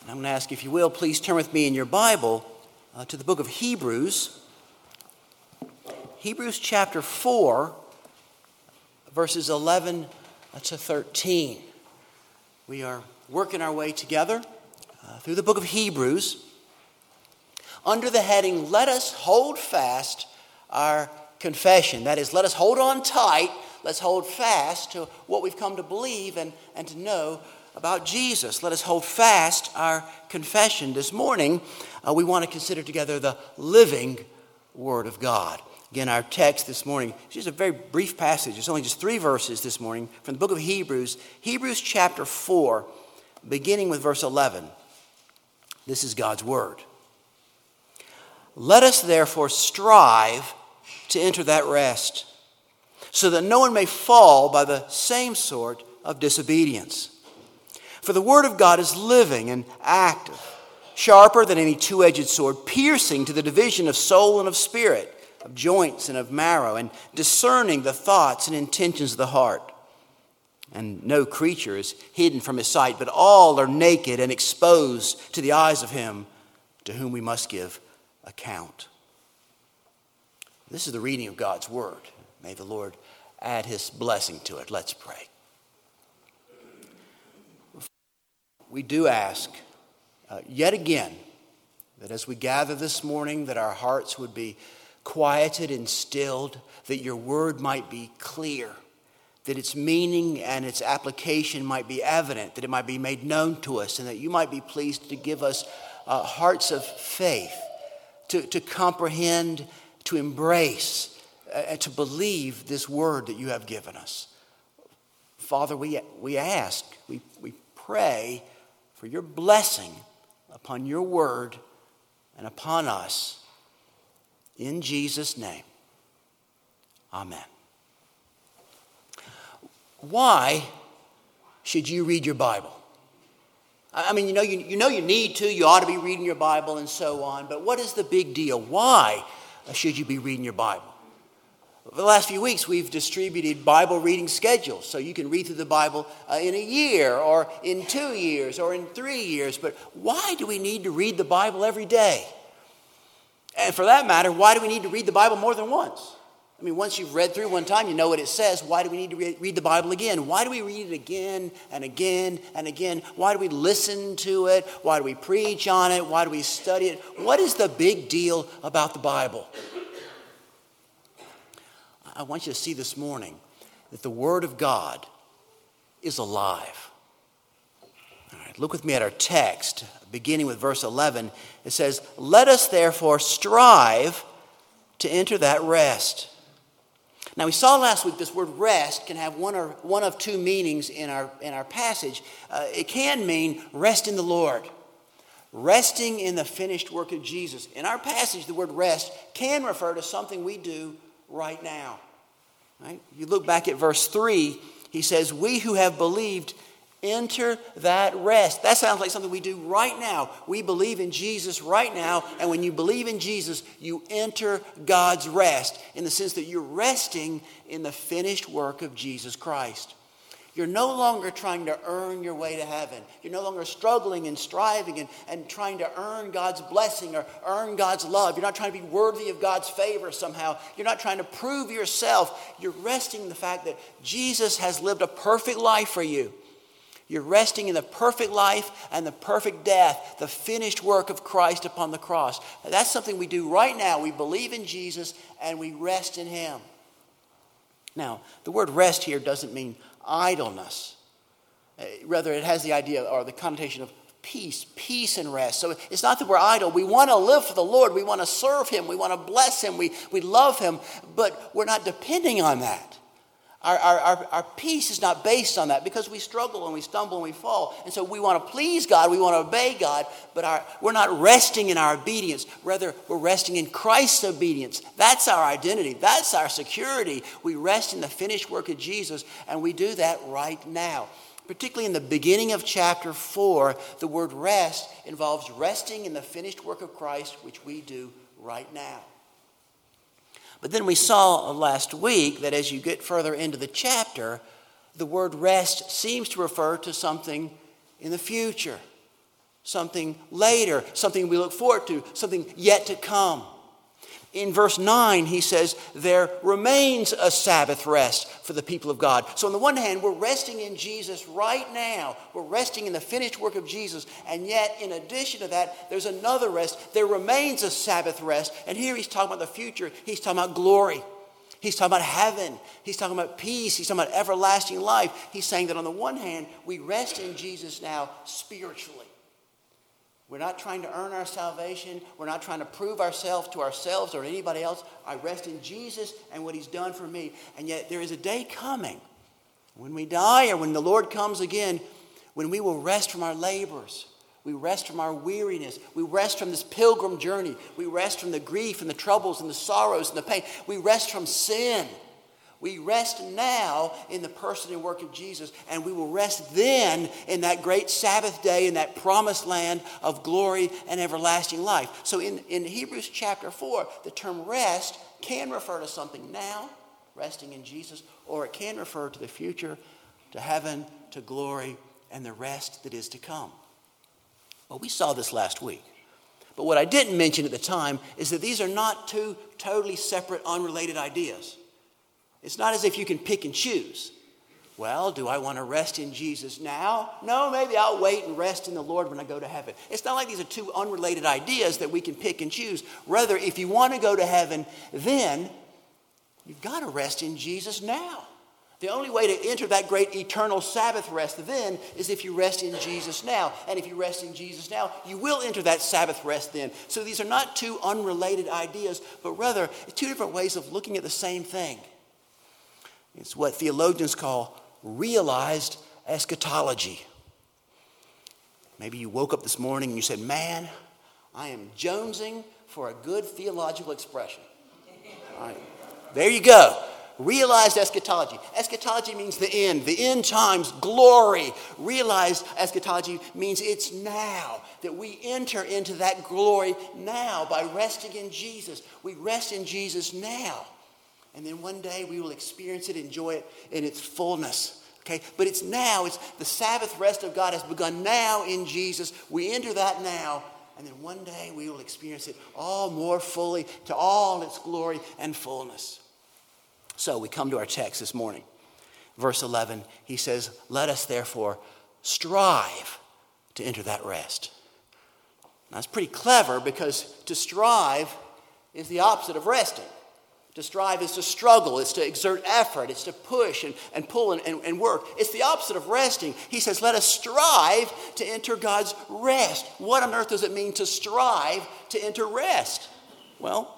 I'm going to ask, if you will, please turn with me in your Bible to the book of Hebrews. Hebrews chapter 4, verses 11 to 13. We are working our way together through the book of Hebrews under the heading, Let Us Hold Fast Our Confession. That is, let us hold on tight, let's hold fast to what we've come to believe and to know about Jesus. Let us hold fast our confession. This morning, we want to consider together the living Word of God. Again, our text this morning is just a very brief passage. It's only just 3 verses this morning from the book of Hebrews. Hebrews chapter 4, beginning with verse 11. This is God's Word. Let us therefore strive to enter that rest, so that no one may fall by the same sort of disobedience. For the Word of God is living and active, sharper than any two-edged sword, piercing to the division of soul and of spirit, of joints and of marrow, and discerning the thoughts and intentions of the heart. And no creature is hidden from his sight, but all are naked and exposed to the eyes of him to whom we must give account. This is the reading of God's Word. May the Lord add his blessing to it. Let's pray. We do ask yet again that as we gather this morning, that our hearts would be quieted and stilled, that your word might be clear, that its meaning and its application might be evident, that it might be made known to us, and that you might be pleased to give us hearts of faith to comprehend, to embrace, to believe this word that you have given us. Father, we ask, we pray for your blessing upon your word and upon us. In Jesus' name, amen. Why should you read your Bible? I mean, you know you need to. You ought to be reading your Bible and so on. But what is the big deal? Why should you be reading your Bible? For the last few weeks, we've distributed Bible reading schedules. So you can read through the Bible in a year or in 2 years or in 3 years. But why do we need to read the Bible every day? And for that matter, why do we need to read the Bible more than once? I mean, once you've read through one time, you know what it says. Why do we need to read the Bible again? Why do we read it again and again and again? Why do we listen to it? Why do we preach on it? Why do we study it? What is the big deal about the Bible? I want you to see this morning that the Word of God is alive. All right, look with me at our text, beginning with verse 11. It says, Let us therefore strive to enter that rest. Now, we saw last week this word rest can have one of 2 meanings in our passage. It can mean rest in the Lord, resting in the finished work of Jesus. In our passage, the word rest can refer to something we do right now. Right? You look back at verse 3, he says, we who have believed enter that rest. That sounds like something we do right now. We believe in Jesus right now, and when you believe in Jesus, you enter God's rest in the sense that you're resting in the finished work of Jesus Christ. You're no longer trying to earn your way to heaven. You're no longer struggling and striving and trying to earn God's blessing or earn God's love. You're not trying to be worthy of God's favor somehow. You're not trying to prove yourself. You're resting in the fact that Jesus has lived a perfect life for you. You're resting in the perfect life and the perfect death, the finished work of Christ upon the cross. That's something we do right now. We believe in Jesus and we rest in him. Now, the word rest here doesn't mean idleness. Rather, it has the idea or the connotation of peace and rest. So it's not that we're idle. We want to live for the Lord. We want to serve him. We want to bless him. We love him. But we're not depending on that. Our peace is not based on that because we struggle and we stumble and we fall. And so we want to please God. We want to obey God. But we're not resting in our obedience. Rather, we're resting in Christ's obedience. That's our identity. That's our security. We rest in the finished work of Jesus. And we do that right now. Particularly in the beginning of chapter 4, the word rest involves resting in the finished work of Christ, which we do right now. But then we saw last week that as you get further into the chapter, the word rest seems to refer to something in the future. something later, something we look forward to, something yet to come. In verse 9, he says, there remains a Sabbath rest for the people of God. So on the one hand, we're resting in Jesus right now. We're resting in the finished work of Jesus. And yet, in addition to that, there's another rest. There remains a Sabbath rest. And here he's talking about the future. He's talking about glory. He's talking about heaven. He's talking about peace. He's talking about everlasting life. He's saying that on the one hand, we rest in Jesus now spiritually. We're not trying to earn our salvation. We're not trying to prove ourselves to ourselves or anybody else. I rest in Jesus and what he's done for me. And yet there is a day coming when we die or when the Lord comes again, when we will rest from our labors. We rest from our weariness. We rest from this pilgrim journey. We rest from the grief and the troubles and the sorrows and the pain. We rest from sin. We rest now in the person and work of Jesus, and we will rest then in that great Sabbath day in that promised land of glory and everlasting life. So in Hebrews chapter 4, the term rest can refer to something now, resting in Jesus, or it can refer to the future, to heaven, to glory, and the rest that is to come. Well, we saw this last week. But what I didn't mention at the time is that these are not two totally separate, unrelated ideas. It's not as if you can pick and choose. Well, do I want to rest in Jesus now? No, maybe I'll wait and rest in the Lord when I go to heaven. It's not like these are two unrelated ideas that we can pick and choose. Rather, if you want to go to heaven, then you've got to rest in Jesus now. The only way to enter that great eternal Sabbath rest then is if you rest in Jesus now. And if you rest in Jesus now, you will enter that Sabbath rest then. So these are not two unrelated ideas, but rather two different ways of looking at the same thing. It's what theologians call realized eschatology. Maybe you woke up this morning and you said, man, I am jonesing for a good theological expression. All right. There you go. Realized eschatology. Eschatology means the end times, glory. Realized eschatology means it's now, that we enter into that glory now by resting in Jesus. We rest in Jesus now. And then one day we will experience it, enjoy it in its fullness. Okay? But it's now, it's the Sabbath rest of God has begun now in Jesus. We enter that now, and then one day we will experience it all more fully to all its glory and fullness. So we come to our text this morning. Verse 11, he says, let us therefore strive to enter that rest. Now, that's pretty clever because to strive is the opposite of resting. To strive is to struggle, it's to exert effort, it's to push and pull and work. It's the opposite of resting. He says, let us strive to enter God's rest. What on earth does it mean to strive to enter rest? Well,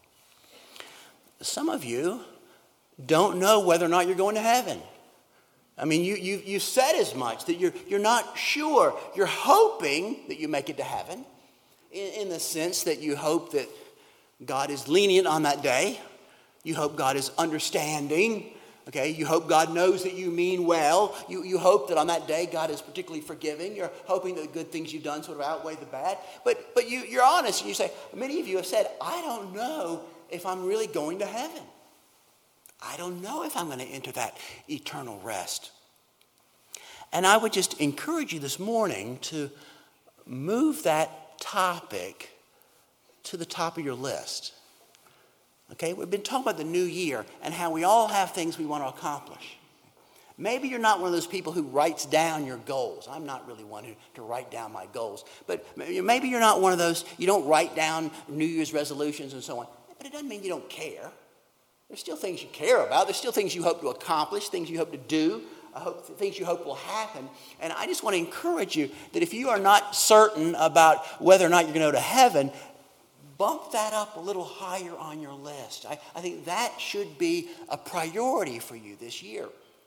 some of you don't know whether or not you're going to heaven. I mean, you said as much, that you're not sure. You're hoping that you make it to heaven in the sense that you hope that God is lenient on that day. You hope God is understanding. Okay, you hope God knows that you mean well. You hope that on that day God is particularly forgiving. You're hoping that the good things you've done sort of outweigh the bad. But you're honest and you say, many of you have said, I don't know if I'm really going to heaven. I don't know if I'm going to enter that eternal rest. And I would just encourage you this morning to move that topic to the top of your list. Okay, we've been talking about the new year and how we all have things we want to accomplish. Maybe you're not one of those people who writes down your goals. I'm not really one to write down my goals. But maybe you're not one of those, you don't write down New Year's resolutions and so on. But it doesn't mean you don't care. There's still things you care about. There's still things you hope to accomplish, things you hope to do, things you hope will happen. And I just want to encourage you that if you are not certain about whether or not you're going to go to heaven, bump that up a little higher on your list. I think that should be a priority for you this year.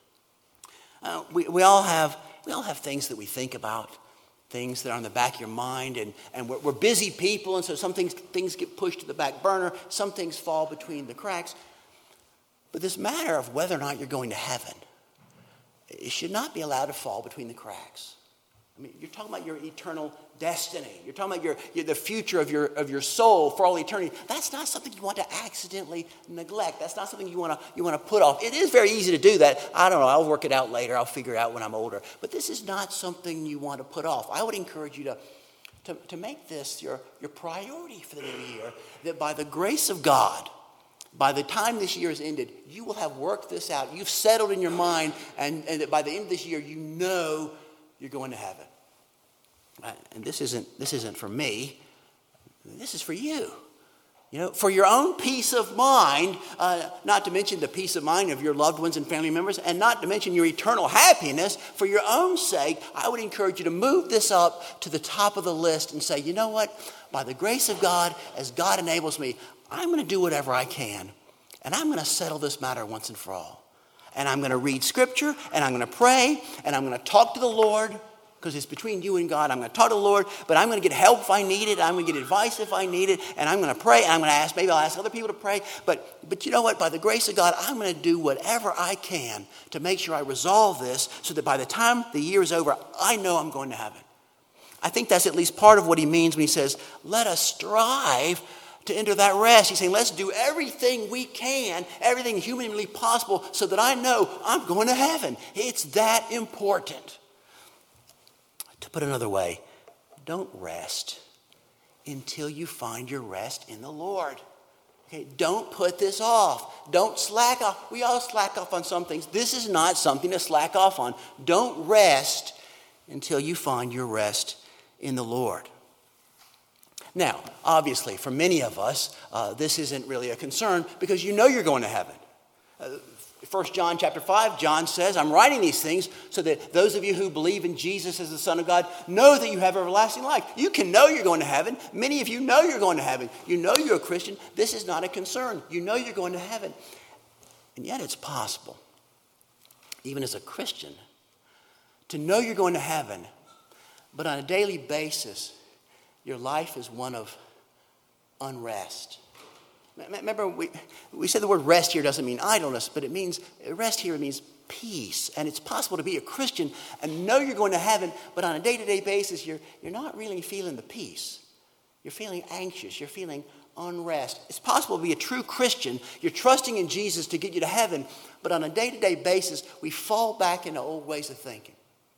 We all have things that we think about, things that are on the back of your mind, and we're busy people, and so some things get pushed to the back burner, some things fall between the cracks. But this matter of whether or not you're going to heaven, it should not be allowed to fall between the cracks. I mean, you're talking about your eternal destiny. You're talking about the future of your soul for all eternity. That's not something you want to accidentally neglect. That's not something you want to put off. It is very easy to do that. I don't know. I'll work it out later. I'll figure it out when I'm older. But this is not something you want to put off. I would encourage you to make this your priority for the new year, that by the grace of God, by the time this year is ended, you will have worked this out. You've settled in your mind, and that by the end of this year, you know you're going to heaven. And this isn't for me. This is for you. For your own peace of mind, not to mention the peace of mind of your loved ones and family members, and not to mention your eternal happiness, for your own sake, I would encourage you to move this up to the top of the list and say, you know what? By the grace of God, as God enables me, I'm going to do whatever I can, and I'm going to settle this matter once and for all. And I'm going to read Scripture, and I'm going to pray, and I'm going to talk to the Lord, because it's between you and God. I'm going to talk to the Lord, but I'm going to get help if I need it. I'm going to get advice if I need it, and I'm going to pray, and I'm going to ask, maybe I'll ask other people to pray, but you know what? By the grace of God, I'm going to do whatever I can to make sure I resolve this so that by the time the year is over, I know I'm going to heaven. I think that's at least part of what he means when he says, let us strive to enter that rest. He's saying, let's do everything we can, everything humanly possible, so that I know I'm going to heaven. It's that important. To put another way, don't rest until you find your rest in the Lord. Okay, don't put this off. Don't slack off. We all slack off on some things. This is not something to slack off on. Don't rest until you find your rest in the Lord. Now, obviously, for many of us, this isn't really a concern because you know you're going to heaven. 1 John chapter 5, John says, I'm writing these things so that those of you who believe in Jesus as the Son of God know that you have everlasting life. You can know you're going to heaven. Many of you know you're going to heaven. You know you're a Christian. This is not a concern. You know you're going to heaven. And yet it's possible, even as a Christian, to know you're going to heaven, but on a daily basis, your life is one of unrest. Remember, we said the word rest here doesn't mean idleness, but it means, rest here means peace. And it's possible to be a Christian and know you're going to heaven, but on a day-to-day basis, you're not really feeling the peace. You're feeling anxious. You're feeling unrest. It's possible to be a true Christian. You're trusting in Jesus to get you to heaven, but on a day-to-day basis, we fall back into old ways of thinking.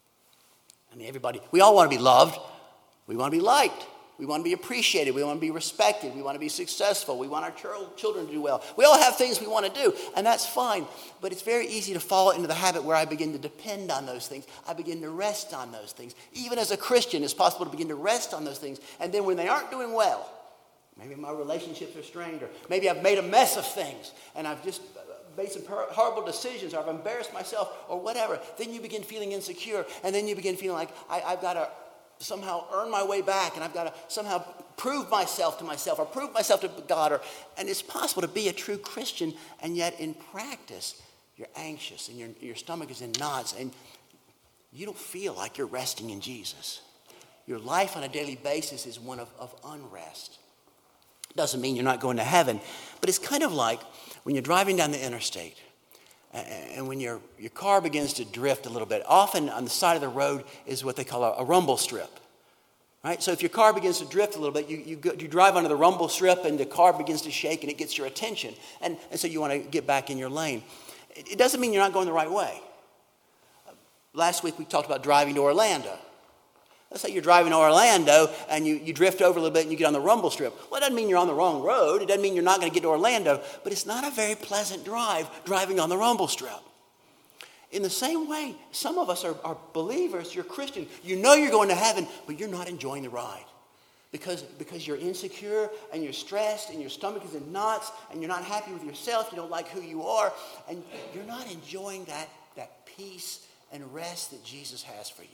I mean, we all want to be loved. We want to be liked. We want to be appreciated. We want to be respected. We want to be successful. We want our children to do well. We all have things we want to do, and that's fine. But it's very easy to fall into the habit where I begin to depend on those things. I begin to rest on those things. Even as a Christian, it's possible to begin to rest on those things. And then when they aren't doing well, maybe my relationships are strained, or maybe I've made a mess of things, and I've just made some horrible decisions, or I've embarrassed myself, or whatever. Then you begin feeling insecure, and then you begin feeling like I've got to somehow earn my way back, and I've got to somehow prove myself to myself, or prove myself to God, and it's possible to be a true Christian, and yet in practice, you're anxious, and your stomach is in knots, and you don't feel like you're resting in Jesus. Your life on a daily basis is one of unrest. Doesn't mean you're not going to heaven, but it's kind of like when you're driving down the interstate, and when your car begins to drift a little bit, often on the side of the road is what they call a rumble strip. Right? So if your car begins to drift a little bit, you drive onto the rumble strip and the car begins to shake and it gets your attention. And so you want to get back in your lane. It doesn't mean you're not going the right way. Last week we talked about driving to Orlando. Let's say you're driving to Orlando and you drift over a little bit and you get on the rumble strip. Well, it doesn't mean you're on the wrong road. It doesn't mean you're not going to get to Orlando. But it's not a very pleasant drive driving on the rumble strip. In the same way, some of us are believers, you're Christian. You know you're going to heaven, but you're not enjoying the ride. Because you're insecure and you're stressed and your stomach is in knots and you're not happy with yourself. You don't like who you are. And you're not enjoying that peace and rest that Jesus has for you.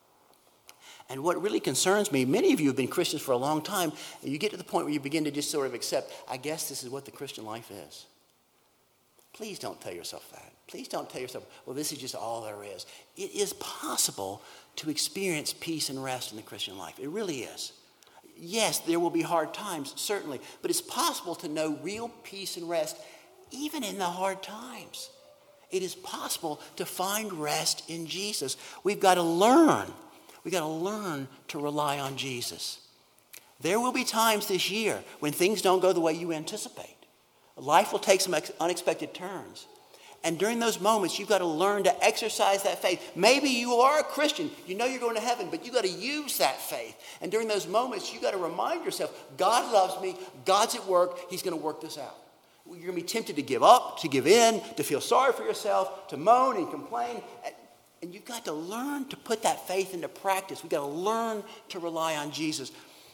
And what really concerns me, many of you have been Christians for a long time, and you get to the point where you begin to just sort of accept, I guess this is what the Christian life is. Please don't tell yourself that. Please don't tell yourself, well, this is just all there is. It is possible to experience peace and rest in the Christian life. It really is. Yes, there will be hard times, certainly, but it's possible to know real peace and rest even in the hard times. It is possible to find rest in Jesus. We've got to learn. We've got to learn to rely on Jesus. There will be times this year when things don't go the way you anticipate. Life will take some unexpected turns. And during those moments, you've got to learn to exercise that faith. Maybe you are a Christian. You know you're going to heaven, but you've got to use that faith. And during those moments, you've got to remind yourself, God loves me. God's at work. He's going to work this out. You're going to be tempted to give up, to give in, to feel sorry for yourself, to moan and complain. And you've got to learn to put that faith into practice. We've got to learn to rely on Jesus.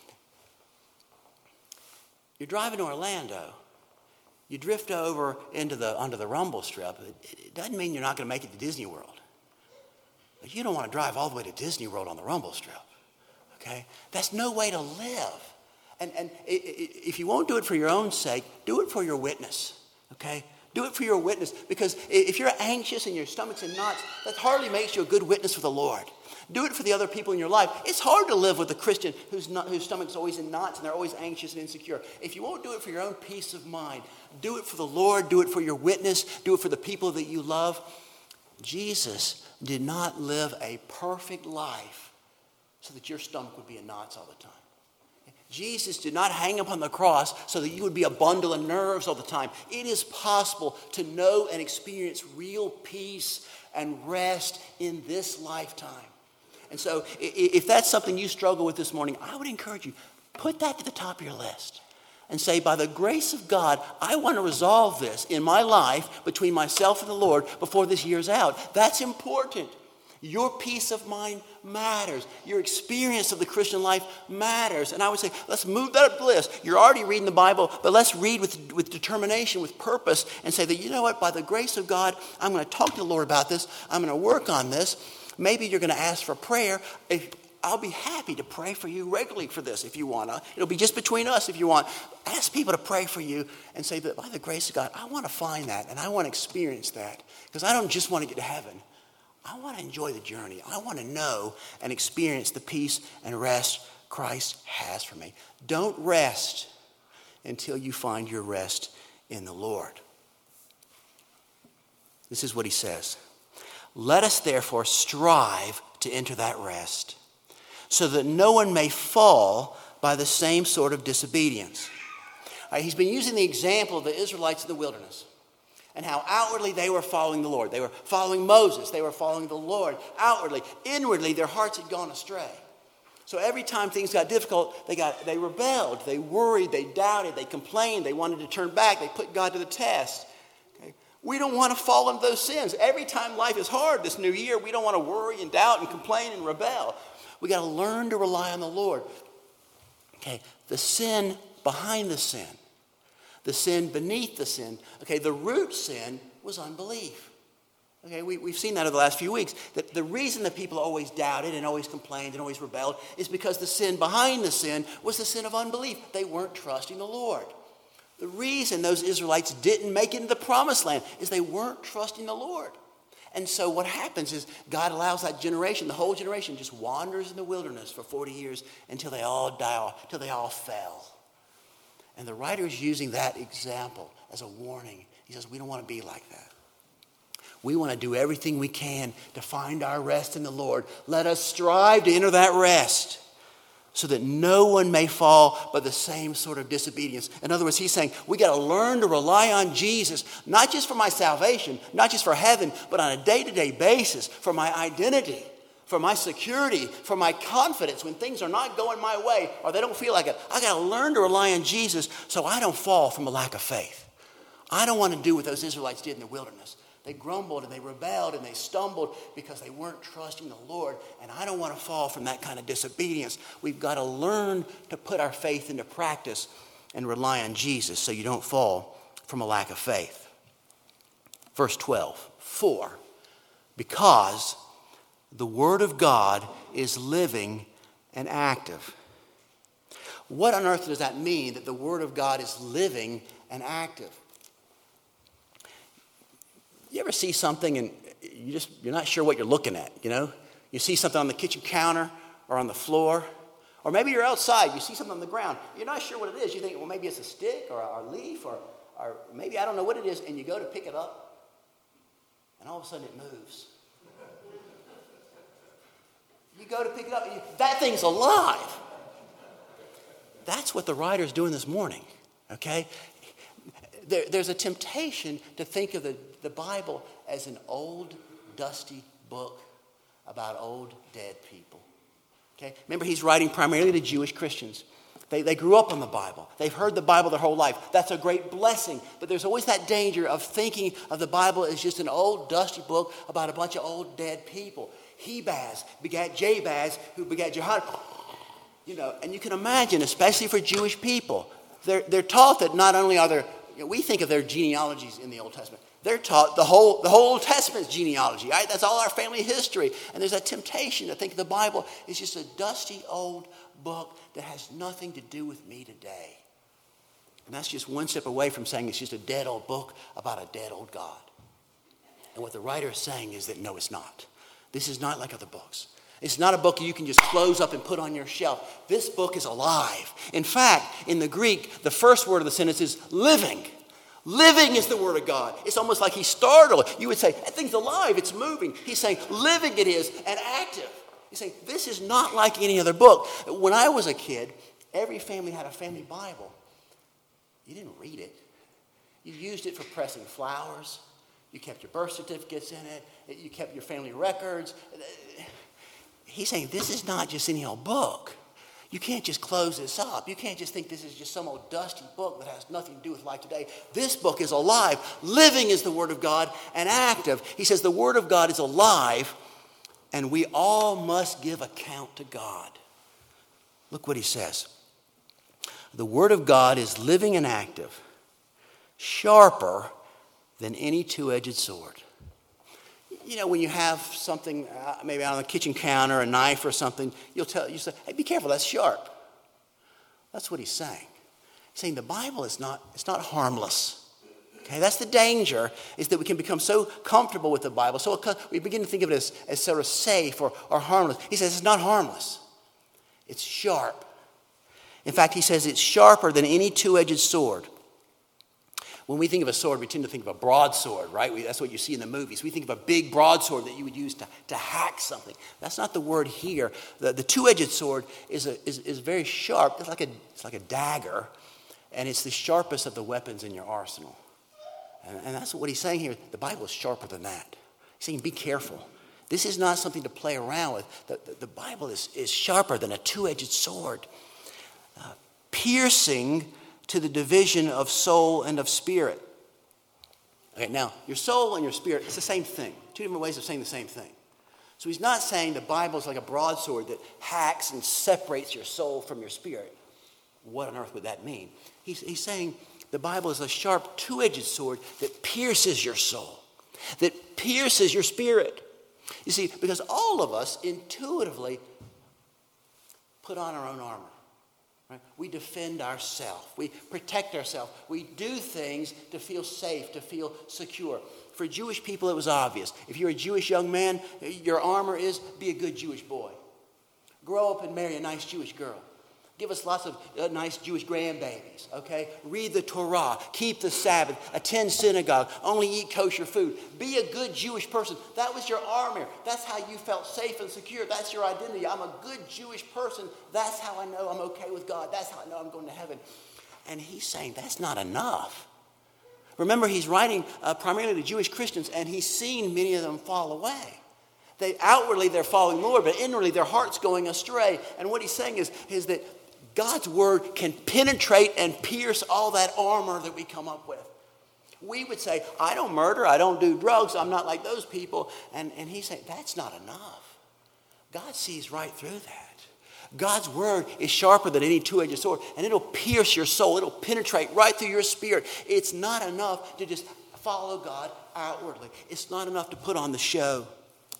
You're driving to Orlando. You drift over onto the rumble strip. It doesn't mean you're not going to make it to Disney World. But you don't want to drive all the way to Disney World on the rumble strip. Okay? That's no way to live. And if you won't do it for your own sake, do it for your witness. Okay? Do it for your witness. Because if you're anxious and your stomach's in knots, that hardly makes you a good witness for the Lord. Do it for the other people in your life. It's hard to live with a Christian whose stomach's always in knots and they're always anxious and insecure. If you won't do it for your own peace of mind, do it for the Lord, do it for your witness, do it for the people that you love. Jesus did not live a perfect life so that your stomach would be in knots all the time. Jesus did not hang upon the cross so that you would be a bundle of nerves all the time. It is possible to know and experience real peace and rest in this lifetime. And so if that's something you struggle with this morning, I would encourage you, put that to the top of your list and say, by the grace of God, I want to resolve this in my life between myself and the Lord before this year's out. That's important. Your peace of mind matters. Your experience of the Christian life matters. And I would say, let's move that up the list. You're already reading the Bible, but let's read with determination, with purpose, and say that, you know what, by the grace of God, I'm going to talk to the Lord about this. I'm going to work on this. Maybe you're going to ask for prayer. I'll be happy to pray for you regularly for this if you want to. It'll be just between us if you want. Ask people to pray for you and say that by the grace of God, I want to find that and I want to experience that. Because I don't just want to get to heaven. I want to enjoy the journey. I want to know and experience the peace and rest Christ has for me. Don't rest until you find your rest in the Lord. This is what he says. Let us therefore strive to enter that rest, so that no one may fall by the same sort of disobedience. He's been using the example of the Israelites in the wilderness and how outwardly they were following the Lord. They were following Moses. They were following the Lord outwardly. Inwardly, their hearts had gone astray. So every time things got difficult, they rebelled. They worried. They doubted. They complained. They wanted to turn back. They put God to the test. We don't want to fall into those sins. Every time life is hard this new year, we don't want to worry and doubt and complain and rebel. We got to learn to rely on the Lord. Okay, the sin behind the sin beneath the sin. Okay, the root sin was unbelief. Okay, we've seen that over the last few weeks. That the reason that people always doubted and always complained and always rebelled is because the sin behind the sin was the sin of unbelief. They weren't trusting the Lord. The reason those Israelites didn't make it into the promised land is they weren't trusting the Lord. And so what happens is God allows that generation, the whole generation, just wanders in the wilderness for 40 years until they all die, until they all fell. And the writer is using that example as a warning. He says, we don't want to be like that. We want to do everything we can to find our rest in the Lord. Let us strive to enter that rest, so that no one may fall by the same sort of disobedience. In other words, he's saying we got to learn to rely on Jesus, not just for my salvation, not just for heaven, but on a day-to-day basis, for my identity, for my security, for my confidence when things are not going my way or they don't feel like it. I got to learn to rely on Jesus so I don't fall from a lack of faith. I don't want to do what those Israelites did in the wilderness. They grumbled and they rebelled and they stumbled because they weren't trusting the Lord. And I don't want to fall from that kind of disobedience. We've got to learn to put our faith into practice and rely on Jesus so you don't fall from a lack of faith. Verse 12, 4, because the Word of God is living and active. What on earth does that mean, that the Word of God is living and active? You ever see something and you're not sure what you're looking at, you know? You see something on the kitchen counter or on the floor, or maybe you're outside, you see something on the ground. You're not sure what it is. You think, well, maybe it's a stick or a leaf or maybe I don't know what it is, and you go to pick it up, and all of a sudden it moves. You go to pick it up, and that thing's alive. That's what the writer's doing this morning, okay? there's a temptation to think of the Bible as an old, dusty book about old, dead people. Okay? Remember, he's writing primarily to Jewish Christians. They grew up on the Bible. They've heard the Bible their whole life. That's a great blessing. But there's always that danger of thinking of the Bible as just an old, dusty book about a bunch of old, dead people. Hebaz begat Jabaz, who begat Jehoshaphat. And you can imagine, especially for Jewish people, they're taught that not only are there, we think of their genealogies in the Old Testament. They're taught the whole Old Testament's genealogy, right? That's all our family history. And there's a temptation to think the Bible is just a dusty old book that has nothing to do with me today. And that's just one step away from saying it's just a dead old book about a dead old God. And what the writer is saying is that no, it's not. This is not like other books. It's not a book you can just close up and put on your shelf. This book is alive. In fact, in the Greek, the first word of the sentence is living. Living is the word of God. It's almost like he's startled. You would say, that thing's alive, it's moving. He's saying, living it is, and active. He's saying, this is not like any other book. When I was a kid, every family had a family Bible. You didn't read it. You used it for pressing flowers. You kept your birth certificates in it. You kept your family records. He's saying, this is not just any old book. You can't just close this up. You can't just think this is just some old dusty book that has nothing to do with life today. This book is alive. Living is the word of God, and active. He says the word of God is alive, and we all must give account to God. Look what he says. The word of God is living and active, sharper than any two-edged sword. When you have something, maybe on the kitchen counter, a knife or something, you say, hey, be careful, that's sharp. That's what he's saying. He's saying the Bible it's not harmless. Okay, that's the danger, is that we can become so comfortable with the Bible, so we begin to think of it as sort of safe or harmless. He says it's not harmless. It's sharp. In fact, he says it's sharper than any two-edged sword. When we think of a sword, we tend to think of a broadsword, right? That's what you see in the movies. We think of a big broadsword that you would use to hack something. That's not the word here. The two-edged sword is very sharp. It's like a dagger, and it's the sharpest of the weapons in your arsenal. And that's what he's saying here. The Bible is sharper than that. He's saying, be careful. This is not something to play around with. The Bible is sharper than a two-edged sword, piercing to the division of soul and of spirit. Okay, now, your soul and your spirit, it's the same thing. Two different ways of saying the same thing. So he's not saying the Bible is like a broadsword that hacks and separates your soul from your spirit. What on earth would that mean? He's saying the Bible is a sharp two-edged sword that pierces your soul, that pierces your spirit. You see, because all of us intuitively put on our own armor. Right? We defend ourselves. We protect ourselves. We do things to feel safe, to feel secure. For Jewish people, it was obvious. If you're a Jewish young man, your armor is be a good Jewish boy. Grow up and marry a nice Jewish girl. Give us lots of nice Jewish grandbabies, okay? Read the Torah, keep the Sabbath, attend synagogue, only eat kosher food. Be a good Jewish person. That was your armor. That's how you felt safe and secure. That's your identity. I'm a good Jewish person. That's how I know I'm okay with God. That's how I know I'm going to heaven. And he's saying that's not enough. Remember, he's writing primarily to Jewish Christians, and he's seen many of them fall away. Outwardly, they're following the Lord, but inwardly, their heart's going astray. And what he's saying is that God's word can penetrate and pierce all that armor that we come up with. We would say, I don't murder, I don't do drugs, I'm not like those people. And he's saying, that's not enough. God sees right through that. God's word is sharper than any two-edged sword, and it'll pierce your soul. It'll penetrate right through your spirit. It's not enough to just follow God outwardly. It's not enough to put on the show.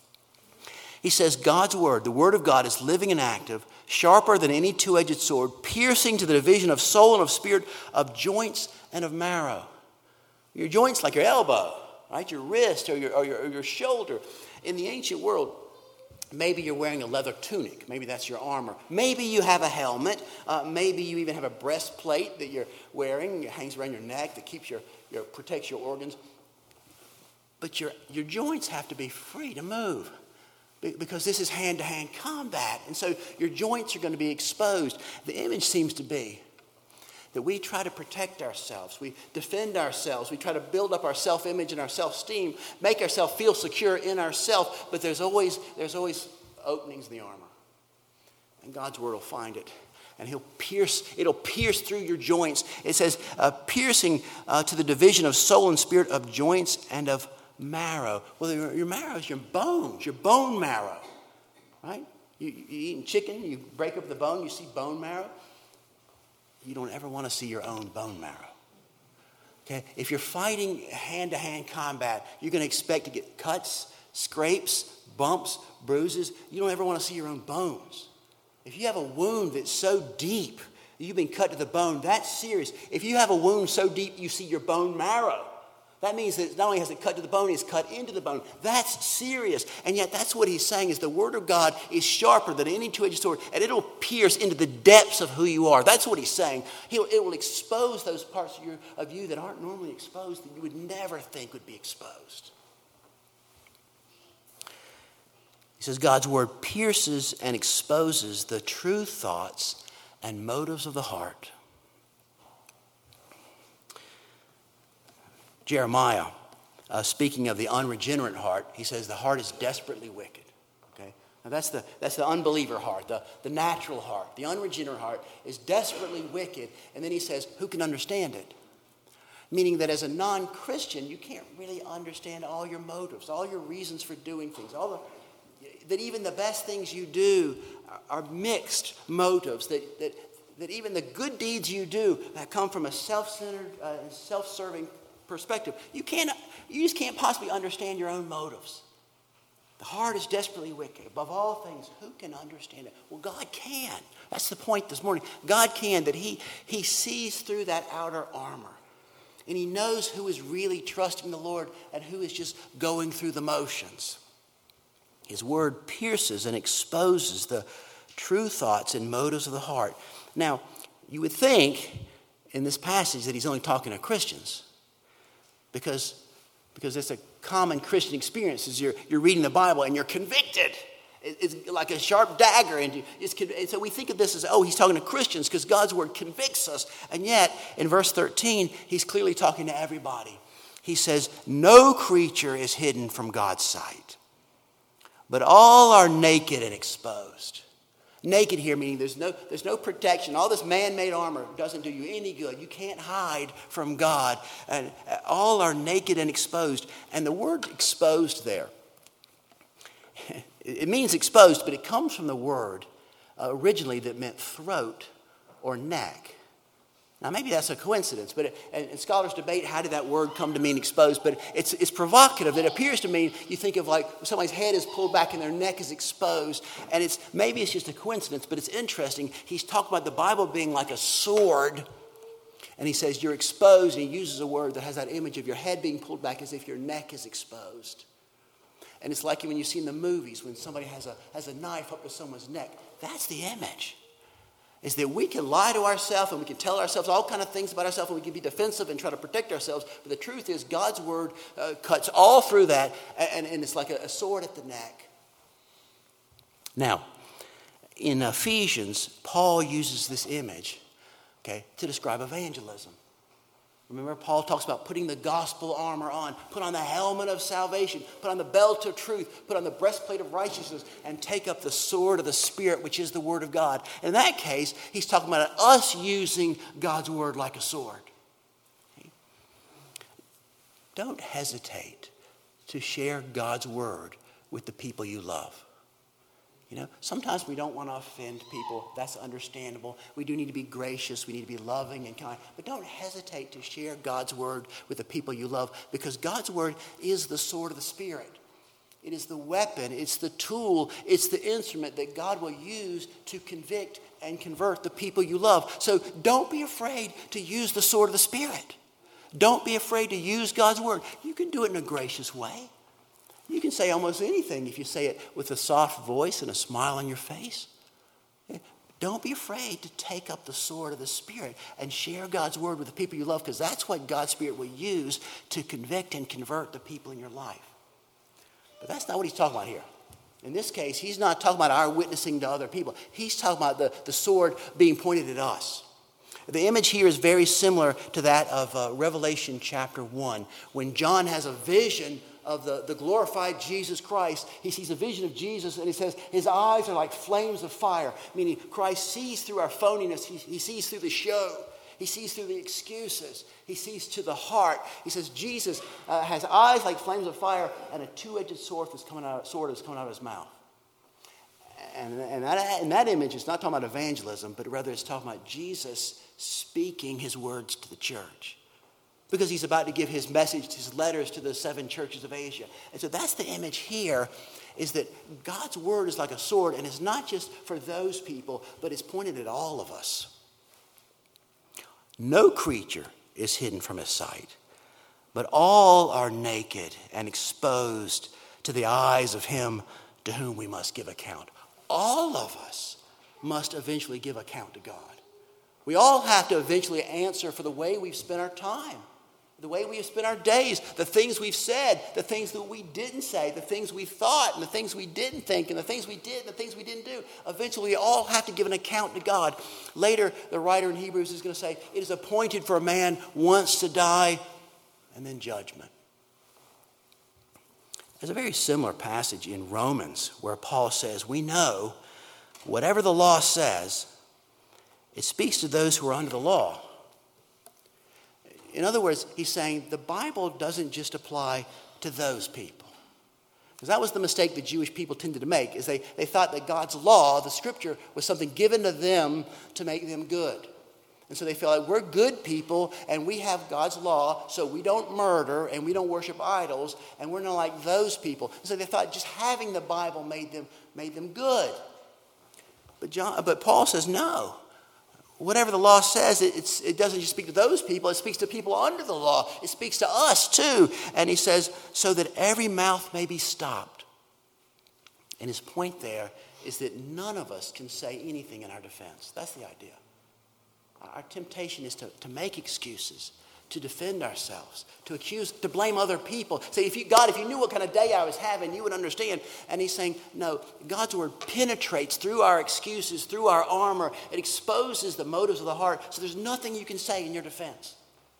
He says God's word, the word of God, is living and active, sharper than any two-edged sword, piercing to the division of soul and of spirit, of joints and of marrow. Your joints like your elbow, right? Your wrist or your shoulder. In the ancient world, maybe you're wearing a leather tunic. Maybe that's your armor. Maybe you have a helmet. Maybe you even have a breastplate that you're wearing. It hangs around your neck that keeps protects your organs. But your joints have to be free to move, because this is hand-to-hand combat. And so your joints are going to be exposed. The image seems to be that we try to protect ourselves. We defend ourselves. We try to build up our self-image and our self-esteem, make ourselves feel secure in ourselves, but there's always openings in the armor. And God's word will find it. And it'll pierce through your joints. It says, piercing to the division of soul and spirit, of joints and of marrow. Well, your marrow is your bones, your bone marrow, right? You eating chicken, you break up the bone, you see bone marrow. You don't ever want to see your own bone marrow. Okay? If you're fighting hand-to-hand combat, you're going to expect to get cuts, scrapes, bumps, bruises. You don't ever want to see your own bones. If you have a wound that's so deep, you've been cut to the bone, that's serious. If you have a wound so deep you see your bone marrow, that means that not only has it cut to the bone, it's cut into the bone. That's serious. And yet that's what he's saying is the word of God is sharper than any two-edged sword, and it'll pierce into the depths of who you are. That's what he's saying. It will expose those parts of you that aren't normally exposed, that you would never think would be exposed. He says God's word pierces and exposes the true thoughts and motives of the heart. Jeremiah, speaking of the unregenerate heart, he says the heart is desperately wicked. Okay? Now that's the unbeliever heart, the natural heart. The unregenerate heart is desperately wicked. And then he says, who can understand it? Meaning that as a non-Christian, you can't really understand all your motives, all your reasons for doing things, that even the best things you do are mixed motives, that even the good deeds you do that come from a self-centered, self-serving perspective. You just can't possibly understand your own motives. The heart is desperately wicked. Above all things, who can understand it? Well, God can. That's the point this morning. God can, that he sees through that outer armor. And he knows who is really trusting the Lord and who is just going through the motions. His word pierces and exposes the true thoughts and motives of the heart. Now, you would think in this passage that he's only talking to Christians. Because it's a common Christian experience is you're reading the Bible and you're convicted. It's like a sharp dagger. And so we think of this as, he's talking to Christians because God's word convicts us. And yet, in verse 13, he's clearly talking to everybody. He says, no creature is hidden from God's sight, but all are naked and exposed. Naked here meaning there's no protection. All this man-made armor doesn't do you any good. You can't hide from God. And all are naked and exposed. And the word exposed there, it means exposed, but it comes from the word originally that meant throat or neck. Now, maybe that's a coincidence, but and scholars debate how did that word come to mean exposed, but it's provocative. It appears to mean you think of like somebody's head is pulled back and their neck is exposed, and maybe it's just a coincidence, but it's interesting. He's talking about the Bible being like a sword, and he says you're exposed, and he uses a word that has that image of your head being pulled back as if your neck is exposed. And it's like when you see in the movies when somebody has a knife up to someone's neck. That's the image. Is that we can lie to ourselves and we can tell ourselves all kinds of things about ourselves and we can be defensive and try to protect ourselves. But the truth is God's word cuts all through that and it's like a sword at the neck. Now, in Ephesians, Paul uses this image, to describe evangelism. Remember, Paul talks about putting the gospel armor on, put on the helmet of salvation, put on the belt of truth, put on the breastplate of righteousness, and take up the sword of the Spirit, which is the word of God. In that case, he's talking about us using God's word like a sword. Don't hesitate to share God's word with the people you love. Sometimes we don't want to offend people. That's understandable. We do need to be gracious. We need to be loving and kind. But don't hesitate to share God's word with the people you love because God's word is the sword of the Spirit. It is the weapon. It's the tool. It's the instrument that God will use to convict and convert the people you love. So don't be afraid to use the sword of the Spirit. Don't be afraid to use God's word. You can do it in a gracious way. You can say almost anything if you say it with a soft voice and a smile on your face. Don't be afraid to take up the sword of the Spirit and share God's word with the people you love because that's what God's Spirit will use to convict and convert the people in your life. But that's not what he's talking about here. In this case, he's not talking about our witnessing to other people. He's talking about the sword being pointed at us. The image here is very similar to that of Revelation chapter 1. When John has a vision of the glorified Jesus Christ, he sees a vision of Jesus and he says his eyes are like flames of fire, meaning Christ sees through our phoniness, he sees through the show, he sees through the excuses, he sees to the heart. He says Jesus has eyes like flames of fire and a two-edged sword is coming out of his mouth. And that image is not talking about evangelism, but rather it's talking about Jesus speaking his words to the church. Because he's about to give his message, his letters to the 7 churches of Asia. And so that's the image here, is that God's word is like a sword, and it's not just for those people, but it's pointed at all of us. No creature is hidden from his sight, but all are naked and exposed to the eyes of him to whom we must give account. All of us must eventually give account to God. We all have to eventually answer for the way we've spent our time, the way we have spent our days, the things we've said, the things that we didn't say, the things we thought, and the things we didn't think, and the things we did, and the things we didn't do. Eventually, we all have to give an account to God. Later, the writer in Hebrews is going to say, it is appointed for a man once to die, and then judgment. There's a very similar passage in Romans where Paul says, we know whatever the law says, it speaks to those who are under the law. In other words, he's saying the Bible doesn't just apply to those people. Because that was the mistake the Jewish people tended to make, is they thought that God's law, the scripture, was something given to them to make them good. And so they feel like we're good people and we have God's law, so we don't murder and we don't worship idols and we're not like those people. And so they thought just having the Bible made them good. But Paul says no. Whatever the law says, it doesn't just speak to those people, it speaks to people under the law. It speaks to us too. And he says, so that every mouth may be stopped. And his point there is that none of us can say anything in our defense. That's the idea. Our temptation is to make excuses, to defend ourselves, to accuse, to blame other people. Say, if you knew what kind of day I was having, you would understand. And he's saying, no, God's word penetrates through our excuses, through our armor. It exposes the motives of the heart. So there's nothing you can say in your defense.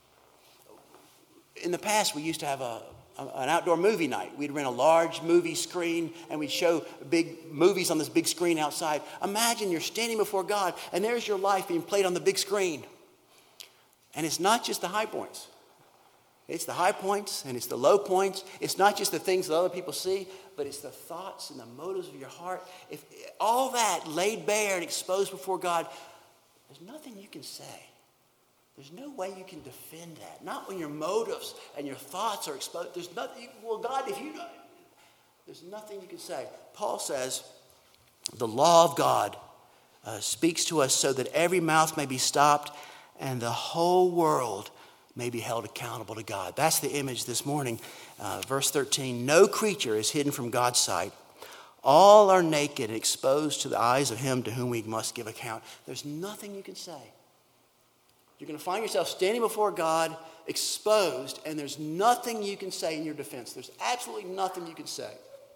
In the past, we used to have an outdoor movie night. We'd rent a large movie screen and we'd show big movies on this big screen outside. Imagine you're standing before God and there's your life being played on the big screen. And it's not just the high points. It's the high points and it's the low points. It's not just the things that other people see, but it's the thoughts and the motives of your heart. If all that laid bare and exposed before God, there's nothing you can say. There's no way you can defend that. Not when your motives and your thoughts are exposed. There's nothing, well, God, if you don't, there's nothing you can say. Paul says, the law of God speaks to us so that every mouth may be stopped and the whole world may be held accountable to God. That's the image this morning. Verse 13, no creature is hidden from God's sight. All are naked and exposed to the eyes of him to whom we must give account. There's nothing you can say. You're going to find yourself standing before God, exposed, and there's nothing you can say in your defense. There's absolutely nothing you can say.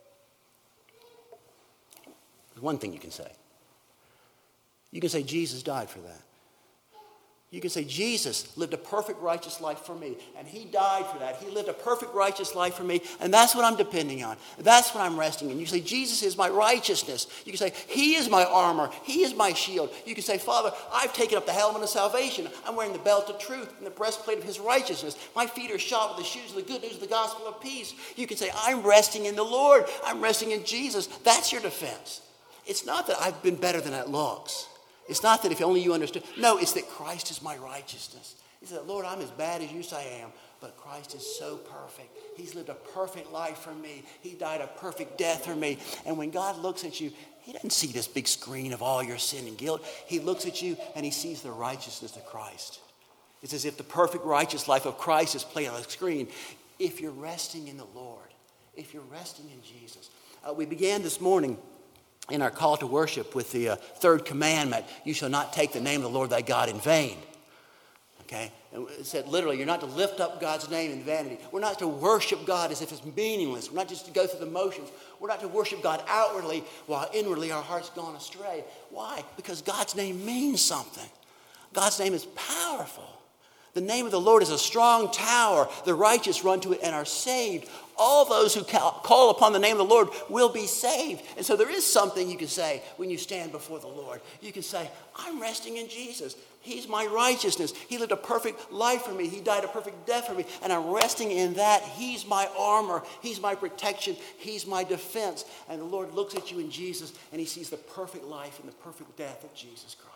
There's one thing you can say. You can say, Jesus died for that. You can say, Jesus lived a perfect righteous life for me, and he died for that. He lived a perfect righteous life for me, and that's what I'm depending on. That's what I'm resting in. You can say, Jesus is my righteousness. You can say, he is my armor. He is my shield. You can say, Father, I've taken up the helmet of salvation. I'm wearing the belt of truth and the breastplate of his righteousness. My feet are shod with the shoes of the good news of the gospel of peace. You can say, I'm resting in the Lord. I'm resting in Jesus. That's your defense. It's not that I've been better than that looks. It's not that if only you understood. No, it's that Christ is my righteousness. He said, Lord, I'm as bad as you say I am, but Christ is so perfect. He's lived a perfect life for me. He died a perfect death for me. And when God looks at you, he doesn't see this big screen of all your sin and guilt. He looks at you and he sees the righteousness of Christ. It's as if the perfect righteous life of Christ is playing on the screen. If you're resting in the Lord, if you're resting in Jesus. We began this morning in our call to worship with the third commandment, you shall not take the name of the Lord thy God in vain. Okay? And it said literally, you're not to lift up God's name in vanity. We're not to worship God as if it's meaningless. We're not just to go through the motions. We're not to worship God outwardly while inwardly our heart's gone astray. Why? Because God's name means something. God's name is powerful. The name of the Lord is a strong tower. The righteous run to it and are saved. All those who call upon the name of the Lord will be saved. And so there is something you can say when you stand before the Lord. You can say, I'm resting in Jesus. He's my righteousness. He lived a perfect life for me. He died a perfect death for me. And I'm resting in that. He's my armor. He's my protection. He's my defense. And the Lord looks at you in Jesus and he sees the perfect life and the perfect death of Jesus Christ.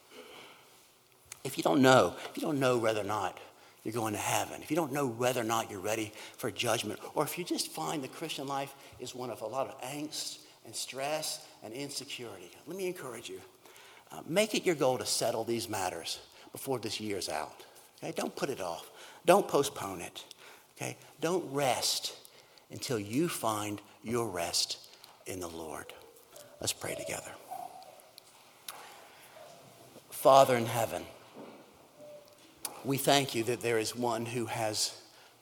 If you don't know whether or not you're going to heaven, if you don't know whether or not you're ready for judgment, or if you just find the Christian life is one of a lot of angst and stress and insecurity, let me encourage you. Make it your goal to settle these matters before this year's out. Okay? Don't put it off. Don't postpone it. Okay? Don't rest until you find your rest in the Lord. Let's pray together. Father in heaven, we thank you that there is one who has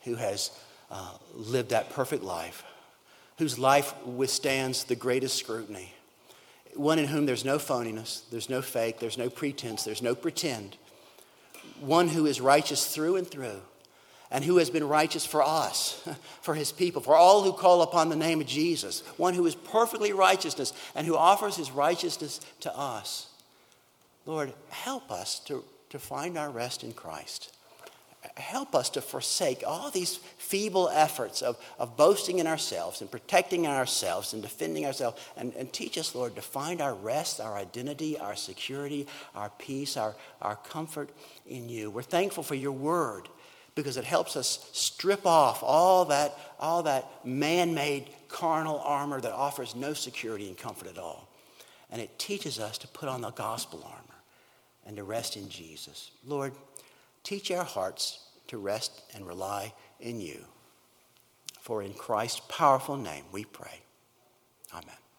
lived that perfect life, whose life withstands the greatest scrutiny, one in whom there's no phoniness, there's no fake, there's no pretense, there's no pretend, one who is righteous through and through, and who has been righteous for us, for his people, for all who call upon the name of Jesus, one who is perfectly righteousness and who offers his righteousness to us. Lord, help us to find our rest in Christ. Help us to forsake all these feeble efforts of boasting in ourselves and protecting ourselves and defending ourselves. And teach us, Lord, to find our rest, our identity, our security, our peace, our comfort in you. We're thankful for your word because it helps us strip off all that man-made carnal armor that offers no security and comfort at all. And it teaches us to put on the gospel armor and to rest in Jesus. Lord, teach our hearts to rest and rely in you. For in Christ's powerful name we pray. Amen.